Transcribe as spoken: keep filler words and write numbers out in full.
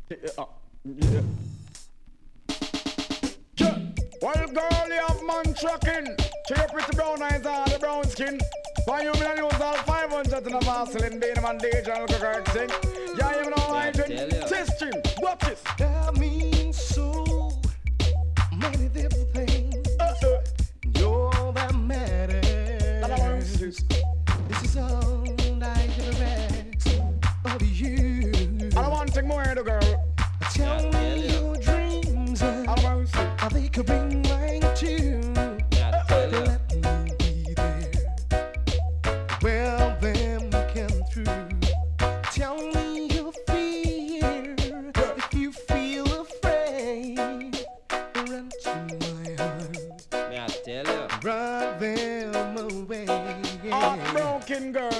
Yeah, uh, yeah. Yeah. Well, girl, you have man trucking. She your pretty brown eyes and the brown skin. Why you mean use all five hundred in a Vaseline, being a man D J and look a thing. Yeah, you know I drink. Testing. Watch this. That means so many different things. Uh-uh. You're that matters. This is all I ever ask of you. I don't want to take more of the girl. Tell Yeah, me tell your dreams. I don't want to see. How they could bring mine too. Yeah, tell you. Let me be there. Well, then we can through. Tell me your fear. If you feel afraid, run to my arms. Yeah, tell you. Drive them away. Heartbroken girl.